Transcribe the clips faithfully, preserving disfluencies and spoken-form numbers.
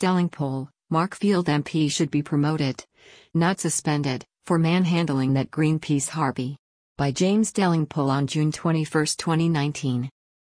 Delingpole, Markfield M P should be promoted, not suspended, for manhandling that Greenpeace harpy. By James Delingpole on June twenty-first, twenty nineteen.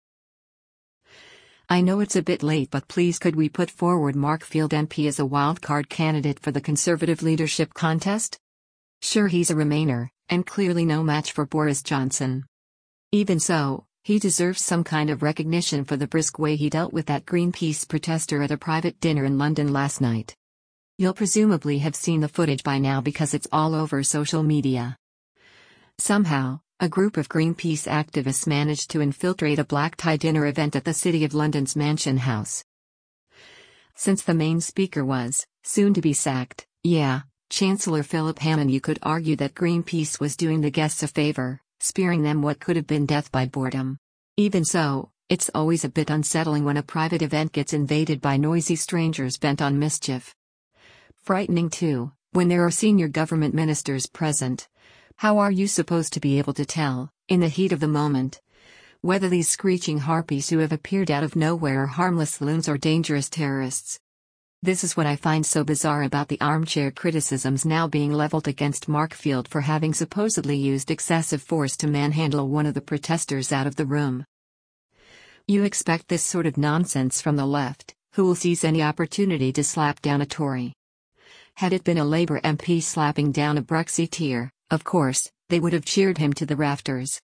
I know it's a bit late, but please could we put forward Markfield M P as a wildcard candidate for the Conservative leadership contest? Sure, he's a Remainer, and clearly no match for Boris Johnson. Even so, he deserves some kind of recognition for the brisk way he dealt with that Greenpeace protester at a private dinner in London last night. You'll presumably have seen the footage by now because it's all over social media. Somehow, a group of Greenpeace activists managed to infiltrate a black-tie dinner event at the City of London's Mansion House. Since the main speaker was, soon to be sacked, yeah, Chancellor Philip Hammond, you could argue that Greenpeace was doing the guests a favour, sparing them what could have been death by boredom. Even so, it's always a bit unsettling when a private event gets invaded by noisy strangers bent on mischief. Frightening too, when there are senior government ministers present. How are you supposed to be able to tell, in the heat of the moment, whether these screeching harpies who have appeared out of nowhere are harmless loons or dangerous terrorists? This is what I find so bizarre about the armchair criticisms now being leveled against Markfield for having supposedly used excessive force to manhandle one of the protesters out of the room. You expect this sort of nonsense from the left, who will seize any opportunity to slap down a Tory. Had it been a Labour M P slapping down a Brexiteer, of course, they would have cheered him to the rafters.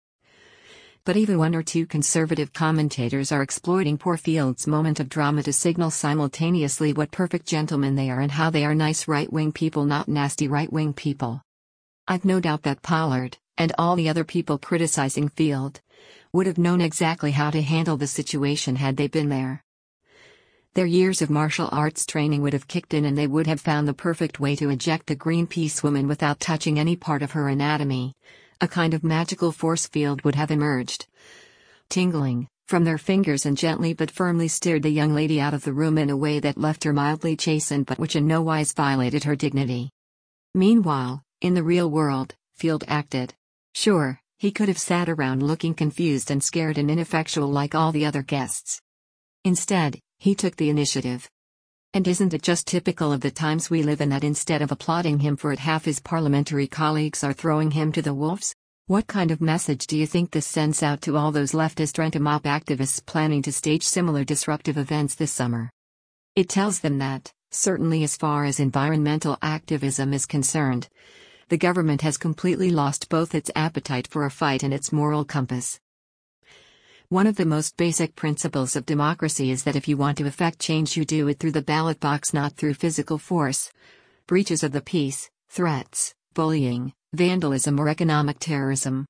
But even one or two Conservative commentators are exploiting poor Field's moment of drama to signal simultaneously what perfect gentlemen they are and how they are nice right-wing people, not nasty right-wing people. I've no doubt that Pollard, and all the other people criticizing Field, would have known exactly how to handle the situation had they been there. Their years of martial arts training would have kicked in and they would have found the perfect way to eject the Greenpeace woman without touching any part of her anatomy. A kind of magical force field would have emerged, tingling, from their fingers, and gently but firmly steered the young lady out of the room in a way that left her mildly chastened but which in no wise violated her dignity. Meanwhile, in the real world, Field acted. Sure, he could have sat around looking confused and scared and ineffectual like all the other guests. Instead, he took the initiative. And isn't it just typical of the times we live in that instead of applauding him for it, half his parliamentary colleagues are throwing him to the wolves? What kind of message do you think this sends out to all those leftist rent-a-mop activists planning to stage similar disruptive events this summer? It tells them that, certainly as far as environmental activism is concerned, the government has completely lost both its appetite for a fight and its moral compass. One of the most basic principles of democracy is that if you want to effect change, you do it through the ballot box, not through physical force, breaches of the peace, threats, bullying, vandalism, or economic terrorism.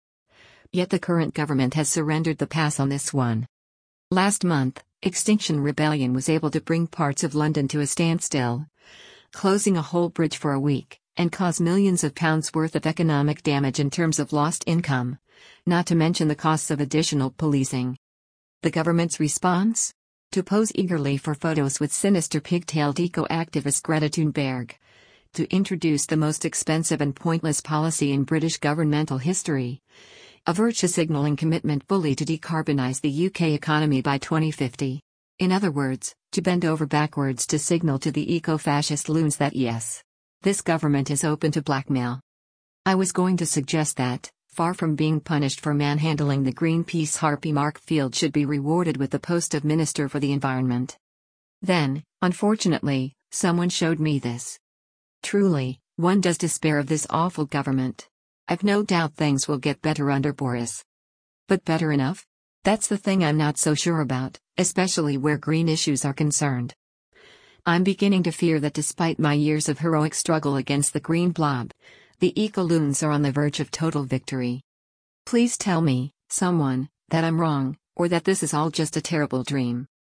Yet the current government has surrendered the pass on this one. Last month, Extinction Rebellion was able to bring parts of London to a standstill, closing a whole bridge for a week, and cause millions of pounds worth of economic damage in terms of lost income, not to mention the costs of additional policing. The government's response? To pose eagerly for photos with sinister pigtailed eco-activist Greta Thunberg. To introduce the most expensive and pointless policy in British governmental history. A virtue-signalling commitment fully to decarbonise the U K economy by twenty fifty. In other words, to bend over backwards to signal to the eco-fascist loons that yes, this government is open to blackmail. I was going to suggest that, far from being punished for manhandling the Greenpeace harpy, Markfield should be rewarded with the post of Minister for the Environment. Then, unfortunately, someone showed me this. Truly, one does despair of this awful government. I've no doubt things will get better under Boris. But better enough? That's the thing I'm not so sure about, especially where green issues are concerned. I'm beginning to fear that despite my years of heroic struggle against the green blob, the eco-loons are on the verge of total victory. Please tell me, someone, that I'm wrong, or that this is all just a terrible dream.